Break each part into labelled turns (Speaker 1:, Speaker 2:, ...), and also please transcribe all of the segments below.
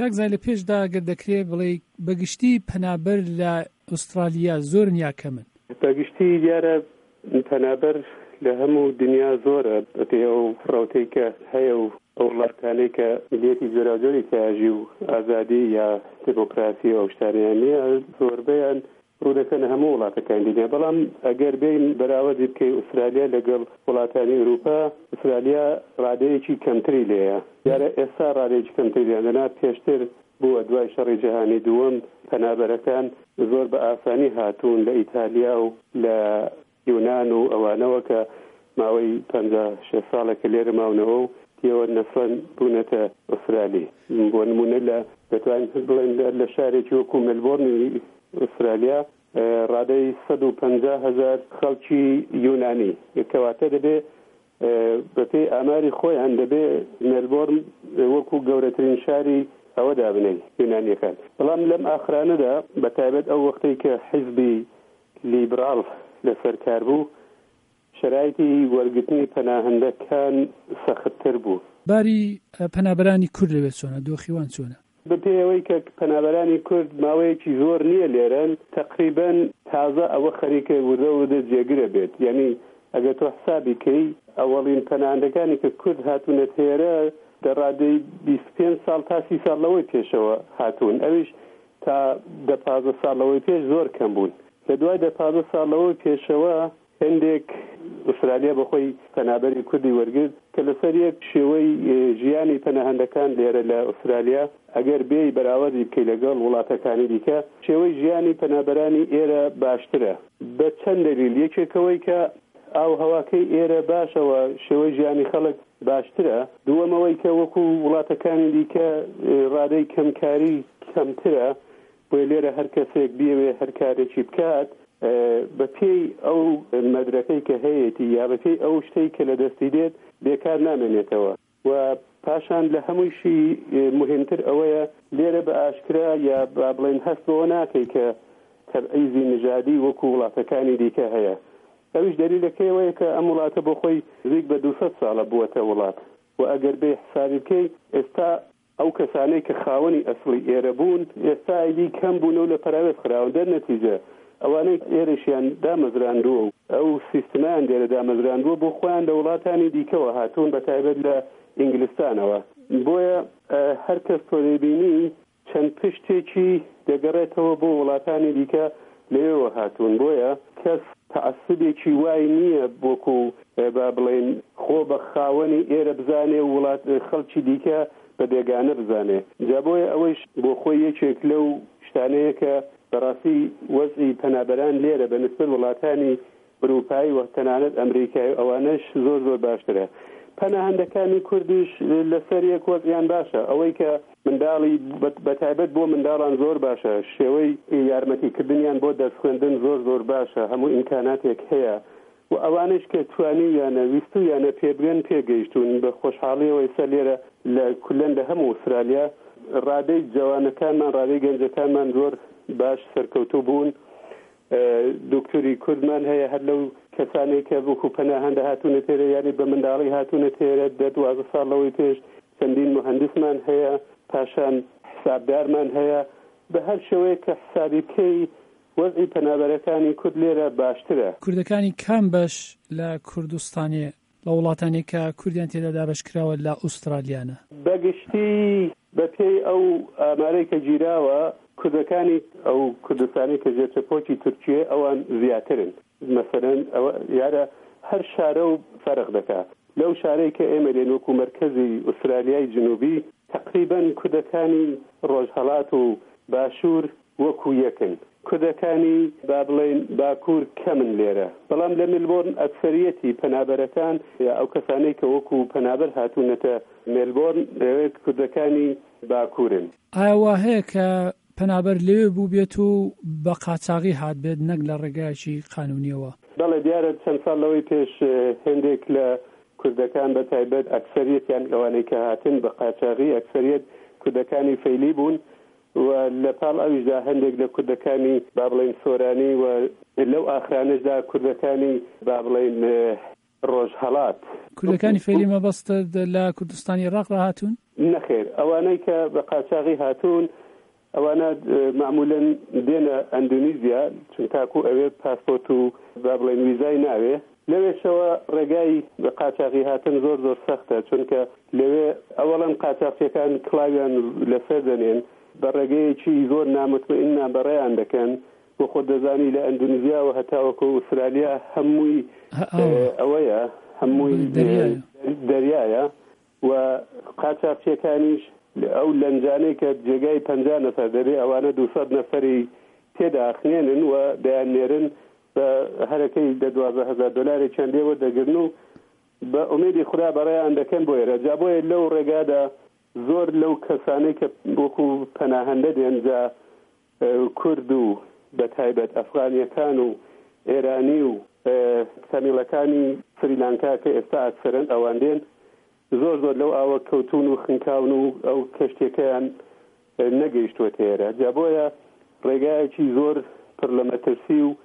Speaker 1: کاک زای لە پێشدا ئەگەر دەکرێت بڵێ بەگشتی پەنابەر لە ئوسترالیا زۆرن یا کەمن؟
Speaker 2: بەگشتی دیارە پەنابەر لە هەموو دنیا زۆرە بەپێ ئەو فڕاوتەی کە هەیە و ئەو وڵاتانەی کە ملیەتی جۆراوجۆری تیاژی و ئازادی یا دموکراسی ئەو شتانیان نییە زۆربەیان ڕوودەکەن هەموو وڵاتەکان دیگە. بەڵام ئەگەر بین بەراوردی بکەی ئوسترالیا لەگەڵ وڵاتانی ئەوروپا، ئوسترالیا ڕادەیەکی کەمتری لێیە. دیارە ئێستا ڕادەیەکی کەمتری لێیە. لەنا پێشتر بووە دوای شەڕی جیهانی دووەم پەنابەرەکان زۆر بە ئاسانی هاتوون لە ئیتالیا و لە یونان و ئەوانەوە کە ماوەی 56 ساڵێکە لێرە ماونەوە و تێوە نەسڵەن بوونەتە ئوسترالی. بۆ نمونە دەتوانین بڵێن لە شارێکی وەکو مێلبۆرنی ئوسترالیا ڕادەی 150,000 خەڵکی یونانی کەواتە دەبێ بەپێی ئاماری خۆیان دەبێ مێلبۆرن وەکو گەورەترین شاری ئەوە دابنەی یونانیەکان. بەڵام لەم ئاخرانەدا بەتایبەت ئەو وەختەی کە حیزبی لیبرال لەسەر کار بوو، شرایطی وەرگرتنی پەناهەندەکان سەختتر بوو.
Speaker 1: باری پەنابەرانی کورد لەوێت چۆنە؟ دۆخیوان چۆنە؟
Speaker 2: بەپێی ئەوەی کە پەنابەرانی کورد ماوەیەکی زۆر نییە لێرەن، تقریبەن تازە ئەوە خەریکە وردە جێگرە بێت. یعنی ئەگەر تۆ حسابی کەی ئەوەڵین پەناهەندەکانی کە کورد هاتوونەت هێرە لە ڕادەی 25 ساڵ تا 30 ساڵ لەوەی پێشەوە هاتوون. ئەویش تا 15 ساڵ لەوەی پێش زۆر کەم بوون. لە دوای 15 ساڵ لەوەی پێشەوە هەندێک ئوسترالیا بەخۆی پەنابەری کوردی وەرگرت کە لەسەر یەک شێوەی ژیانی پەناهەندەکان لێرە لە ئوسترالیا ئەگەر بێی بەراوردی بکەی لەگەڵ وڵاتەکانی دیکە، شێوەی ژیانی پەنابەرانی ئێرە باشترە بە چەند دلیل. یەکێکەوەی کە ئاو هەواکەی ئێرە باشەوە، شێوەی ژیانی خەڵک باشترە. دووەمەوەی کە وەکو وڵاتەکانی دیکە ڕادەی کەمکاری کەمترە، بۆی لێرە هەر کەسێک بیەوێ هەر کارێکی بکات بە پێی ئەو مەدرەکەی کە هەیەی یا بە پێی ئەو شتەی کە لە دەستی دێت بێکار نامێنێتەوە. و پاشان لە هەموویشی مهمتر ئەوەیە لێرە بە ئاشکرا یا با بڵێن هەست بۆ ناکەی کە تەبعیزی نژادی وەکو وڵاتەکانی دیکە هەیە. ئەویش دەلیلەکەیەوەیە کە ئەم وڵاتە بۆ خۆی نزیک بە 200 ساڵە بووەتە وڵات. و ئەگەر بێ حسابی بکەی ئێستا ئەو کەسانەی کە خاوەنی ئەسڵی ئێرە بوون ئێستا ئیدی کەم بوون و لە پەراوێت خراون. دەرنەتیجە ئەوانەی ئێرەشیان دامەزراندووە و ئەو سیستمان لێرە دامەزراندووە بۆ خۆیان لە وڵاتانی دیکەوە هاتوون بەتایبەت لە ئینگلیستانەوە. بۆیە هەر کەس تۆ دەبینی چەند پشتێکی دەگەڕێتەوە بۆ وڵاتانی دیکە لێوە هاتوون. بۆیە کەس تەعەسسوبێکی وای نییە بۆکو با بڵێن خۆ بە خاوەنی ئێرە بزانێ و وڵات خەڵکی دیکە بە بێگانە بزانێ. جا بۆیە ئەوەیش بۆ خۆی یەکێک لەو شتانەیە کە بەڕاستی وەزعی پەنابەران لێرە بە نسبەت وڵاتانی ئەوروپایی و تەنانەت ئەمریکای ئەوانەش زۆر زۆر باشترە. پەناهەندەکانی کوردیش لەسەر یەک وەزعیان باشە. ئەوەی کە منداڵی بەتایبەت بۆ منداڵان زۆر باشە، شێوەی یارمەتیکردنیان بۆ دەست خوێندن زۆر زۆر باشە، هەموو ئیمکاناتێک هەیە. و ئەوانش کە توانی یانە ویست و یانە پێبگەن پێگەیشتون بە خۆشحاڵیەوەی سەر لێرە لە کولەن لە هەموو ئوسترالیا ڕادەی جوانەکانمان ڕادەی گەنجەکانمان زۆر باش سەرکەوتوو بوون. دکتۆری کوردمان هەیە هەر لەو کەسانێک کە بۆکو پەناهەندە هاتوونە تێرە یانی بە منداڵی هاتوونە تێرە 12 ساڵەوەی پێش چەندین مهندسمان هەیە، پاشان حسابدارمان هەیە. بە هەر شێوەیە کە حسابی بکەی وەزعی پەنابەرەکانی کورد لێرە باشترە.
Speaker 1: کوردەکانی کام بەش لە کوردستانی لە وڵاتانی کە کوردیان تێدا دابەشکراوە لە ئوسترالیانە؟
Speaker 2: بەگشتی بەپێی ئەو ئامارەی کە گیراوە کوردەکانی ئەو کوردستانی کە جێچەپۆکی تورکیە ئەوان زیاترن. مەسەلەن یارە هەر شارە و فەرق دەکات. لەو شارەی کە ئێمە لێن وەکو مەرکەزی ئوسترالیای جنوبی تقریباً کوردەکانی ڕۆژهەڵات و باشوور وەکو یەکن. کوردەکانی با بڵێن باکوور کەمن لێرە. بەڵام لە مێلبۆرن ئەکسەریەتی پەنابەرەکان یا ئەو کەسانەی کە وەکو پەنابەر هاتوونەتە مێلبۆرن لەوێت کوردەکانی باکوورن.
Speaker 1: ئایا وا هەیە کە پەنابەر لێوێ بوو بێت و بە قاچاغی هات بێت نەک لە ڕێگایەکی قانونیەوە؟
Speaker 2: بەڵێ دیارە چەند ساڵ لەوەی پێش هێندێک لە کوردەکان بە تایبەت ئەکسەریەتیان ئەوانەی کە هاتن بە قاچاغی ئەکسەریەت کوردەکانی فەیلی بوون و لە پاڵ ئەویشدا هەندێک لە کوردەکانی با بڵێن سۆرانی و لەو ئاخرانشدا کوردەکانی با بڵێن ڕۆژهەڵات.
Speaker 1: کوردەکانی فەیلی مەبەستە لە کوردستانی عێراق ڕاهاتوون؟
Speaker 2: نەخێر ئەوانەی کە بە قاچاغی هاتوون ئەوانە معمولاً دێنە ئەندونیزیا چون تاکو ئەوێ پاسپۆرت و با بڵێن ویزای ناوێ لەوێشەوە ڕێگای بە قاچاغی هاتن زۆر زۆر سەختە چونکە لەوێ ئەوەڵەن قاچاقچیەکان کڵاویان لەسەر دەنێن بە ڕێگەیەکی زۆر نامطمئن بەڕێیان دەکەن بۆ خۆ دەزانی لە ئەندونیزیا و هەتاوەکو ئوسترالیا هەمووی ئەوەیە هەمووی دەریایە و قاچاقچیەکانیش ئەو لەنجانەی کە جێگای 50 نەفەر دەبێ ئەوانە 200 نەفەری تێدا ئەخنێنن و دەیانێرن بە هەرەکەی $12,000 چەندێوە دەگرن و بە ئومێدی خورا بەڕێیان دەکەن بۆ ئێرە جا بۆیە لەو ڕێگادا زۆر لەو کەسانەی کە وەکو پەناهەندە دێنجا کورد و بە تایبەت ئەفغانیەکان و ئێرانی و تامیلەکانی سریلانکا کە ئێستا ئەکسەرن ئەوان دێن زۆر زۆر لەو ئاوە کەوتون و خنکاون و ئەو کەشتێکەیان نەگەیشتوە تێرە جا بۆیە ڕێگایەکی زۆر پڕ لە مەترسی و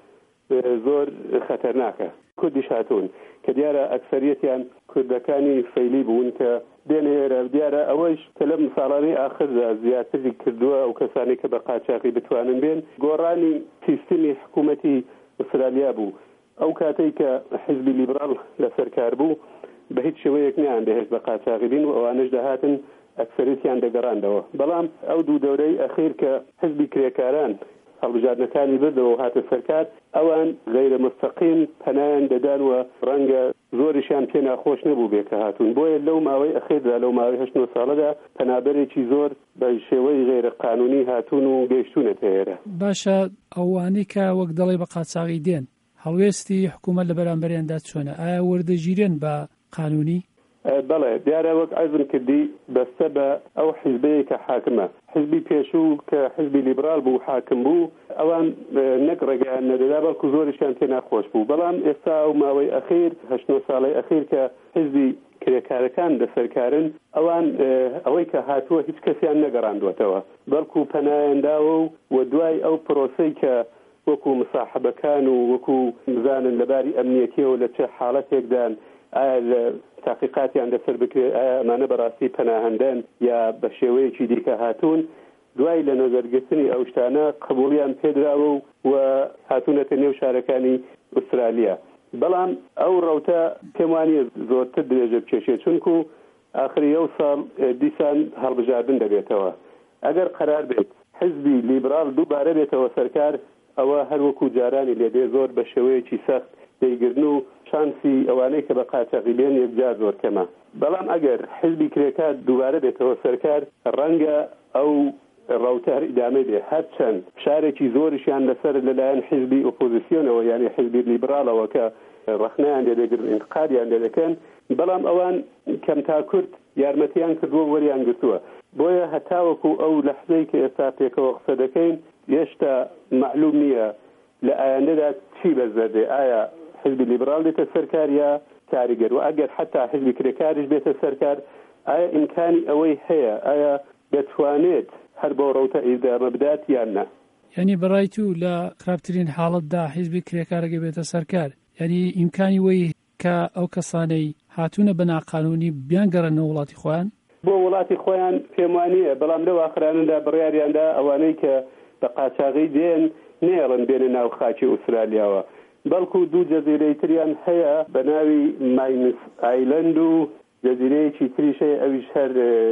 Speaker 2: زۆر خەتەرناکە کوردیش هاتوون کە دیارە ئەکسەریەتیان کوردەکانی فەیلی بوون کە دێنێرە دیارە ئەوەش کە لە مساڵانەی ئاخردا زیاتری کردووە ئەو کەسانی کە بە قاچاقی بتوانن بێن گۆڕانی سیستمی حکوومەتی ئوسترالیا بوو ئەو کاتەی کە حیزبی لیبرال لەسەرکار بوو بە هیچ شێوەیەک نیان دەهێشت بە قاچاقی بین و ئەوانش دەهاتن ئەکسەریەتیان دەگەڕاندەوە بەڵام ئەو دوو دەورەی ئەخیر کە حیزبی کرێکاران هەڵبژاردنەکانی بردەوە هاتە سەرکار ئەوان غەیرە مستەقیم پەنایان دەدان و ڕەنگە زۆریشیان پێ ناخۆش نەبوو بێ کە هاتوون بۆیە لەو ماوەی ئەخێردا لەو ماوەی 8 ساڵەدا پەنابەرێکی زۆر بە شێوەی غەیرە قانونی هاتوون و گەیشتونەتە ئێرە
Speaker 1: باشە ئەوانی کە وەک دەڵێ بە قاچاقی دێن هەڵوێستی حکوومەت لە بەرامبەریاندا چۆنە ئایا وەردەگیرن بە قانونی
Speaker 2: بەڵێ دیارە وەک عەرزم کردی بەستە بە ئەو حیزبەیە کە حاکمە حیزبی پێشوو کە حیزبی لیبرال بوو حاکم بوو ئەوان نەک ڕێگەیان نەدەدا بەڵکو زۆریشیان پێ ناخۆش بوو بەڵام ئێستا و ماوەی ئەخیر 8 ساڵی ئەخیر کە حیزبی کرێکارەکان لەسەرکارن ئەوان ئەوەی کە هاتووە هیچ کەسیان نەگەڕاندوەتەوە بەڵکو پەنایەنداوە و دوای ئەو پرۆسەی کە وەکو مساحبەکان و وەکو بزانن لەباری ئەمنیەتیەوە لە چه حاڵەتێکدان ئایا لە تحقیقاتیان لەسەر بکرێت ئایا ئەمانە بەڕاستی پەناهەندەن یا بە شێوەیەکی دیکە هاتوون دوای لە نەزەرگرتنی ئەو شتانە قبوڵیان پێدراوە و هاتوونەتە نێو شارەکانی ئوسترالیا بەڵام ئەو ڕەوتە پێم وانیە زۆرتر درێژە بکێشێت چونکو ئاخری ئەو ساڵ دیسان هەڵبژاردن دەبێتەوە ئەگەر قەرار بێت حیزبی لیبرال دووبارە بێتەوە سەرکار ئەوە هەروەکو جارانی لێدێ زۆر بە شێوەیەکی سەخت دەیگرن و شانسی ئەوانەی کە بە قاچاقی بێن یەکجار زۆر کەمە بەڵام ئەگەر حیزبی کرێکار دووبارە بێتەوە سەرکار ڕەنگە ئەو ڕەوتە ئیدامە بێ هەرچەند شارێکی زۆریشیان لەسەر لەلایەن حیزبی ئۆپۆزیسیۆنەوە یعنی حیزبی لیبرالەوە کە ڕەخنەیان لێدەگرن ئینتقادیان لێدەکەن بەڵام ئەوان کەمتا کورد یارمەتیان کردووە وەریان گرتووە بۆیە هەتاوەکو ئەو لەحزەی کە ئێستا پێکەوە قسە دەکەین هێشتا معلوم نییە لە ئایندەدا چی بەزەردێ ئایا حزبی لیبرال بێتە سەرکار یا کاریگەر و ئەگەر حتا حزبی کرێکاریش بێتە سەرکار ئایا ئیمکانی ئەوەی هەیە ئایا دەتوانێت هەر بۆ ڕەوتە ئیدامە بدات یان نە
Speaker 1: یعنی بەڕای تو لە خراپترین حاڵەتدا حیزبی کرێکارەکە بێتە سەرکار یعنی ئیمکانی وەی کە ئەو کەسانەی هاتوونە بە ناقانونی بیانگەڕێنەوە وڵاتی خۆیان
Speaker 2: بۆ وڵاتی خۆیان پێم وانییە بەڵام لەو ئاخرانەدا بڕیاریاندا ئەوانەی کە بە قاچاقی دێن نێڵن بێنە ناو خاکی ئوسترالیاوە بەڵکو دوو جەزیرەی تریان هەیە بە ناوی ماینس ئایلەند و جەزیرەیەکی تریشەیە ئەویش هەر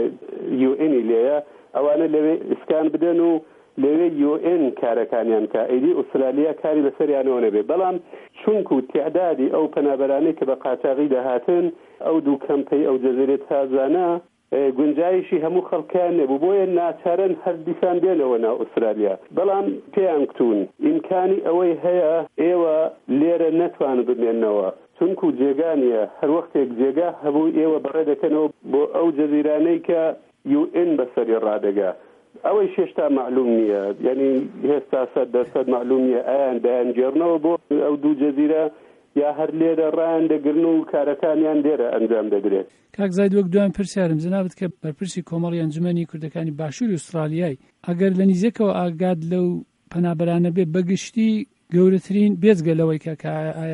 Speaker 2: UN لێیە ئەوانە لەوێ ئسکان بدەن و لەوێ UN کارەکانیان کە ئەیدی ئوسترالیا کاری بەسەریانەوە نەبێ بەڵام چونکو تعدادی ئەو پەنابەرانەی کە بە قاچاقی دەهاتن ئەو دوو کەمپەی ئەو جەزیرە تازانە گونجایشی هەموو خەڵکیان نەبوو بۆیە ناچارن هەر دیسان بێنەوە ناو ئوسترالیا بەڵام پێیان کتون ئیمکانی ئەوەی هەیە ئێوە لێرە نەتوانن بمێننەوە چونکو جێگانیە هەر وەختێک جێگا هەبوو ئێوە بەڕێ دەکەنەوە بۆ ئەو جەزیرانەی کە UN بەسەری ڕادەگا ئەوەی شێشتا معلوم نییە یعنی هێستا 100% معلوم نییە ئایان دایانگێڕنەوە بۆ ئەو دوو جەزیرە یا هەر لێرە ڕایان دەگرن و کارەکانیان لێرە ئەنجام دەدرێت
Speaker 1: کاک زاید وەک دوان پرسیارم جەنابەت کە بەرپرسی کۆمەڵی ئەنجومەنی کوردەکانی باشووری ئوسترالیای ئەگەر لە نزیکەوە ئاگاد لەو پەنابەرانە بێ بەگشتی گەورەترین بێجگە لەوەی کە ئایا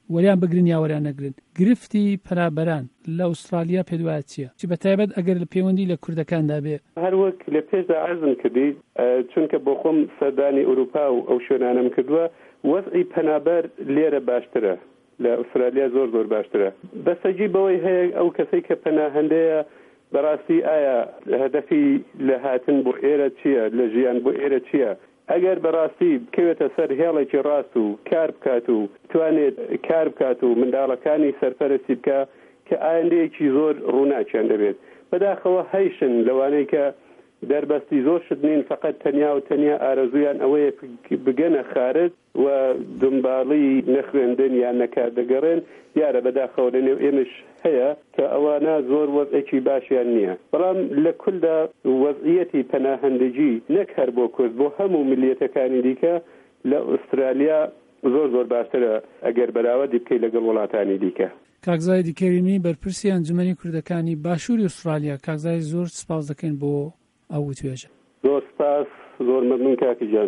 Speaker 1: وەریان بگرن یا وەریان نەگرن. گرفتی پەنابەران لە ئوسترالیا پێت وایە چییە؟ چی بەتایبەت ئەگەر لە پەیوەندی لە کوردەکاندا بێ؟
Speaker 2: هەر وەک لە پێشدا عەرزم کردی چونکە بۆ خۆم سەردانی ئەوروپا و ئەو شوێنانم کردووە، وەزعی پەنابەر لێرە باشترە، لە ئوسترالیا زۆر باشترە. بەسەجی بەوەی هەیە ئەو کەسەی کە پەناهەندەیە بەڕاستی ئایا هەدەفی لە هاتن بۆ ئێرە چییە، لە ژیان بۆ ئێرە چییە؟ ئەگەر بەڕاستی بکەوێتە سەر هێڵێکی ڕاست و کار بکات و توانێت کار بکات و منداڵەکانی سەرپەرستی بکە کە ئایندەیەکی زۆر ڕووناکیان دەبێت. بەداخەوە هەیشن لەوانەیە کە دەربەستی زۆر شت نین، فقط تەنیا و تەنیا ئارەزویان ئەوەیە بگەنە خارج و دنباڵی نەخوێندن یان نەکار دەگەڕێن. یارە بەداخەوە لەنێو ئێمەش هەیە کە ئەوانە زۆر وەزعێکی باشیان نییە. بەڵام لە کولدا وەزعیەتی پەناهەندگی نەک هەر بۆ کورد، بۆ هەموو ملیەتەکانی دیکە لە ئوسترالیا زۆر باشترە ئەگەر بەراوردی بکەی لەگەڵ وڵاتانی دیکە.
Speaker 1: کاکزای دیکەرینی بەرپرسی ئەنجومەنی کوردەکانی باشووری ئوسترالیا، کاکزای زۆر سپاس دەکەین بۆ ئەو وتوێژە.
Speaker 2: زۆر سپاس، زۆر مەمنون کاکی جان.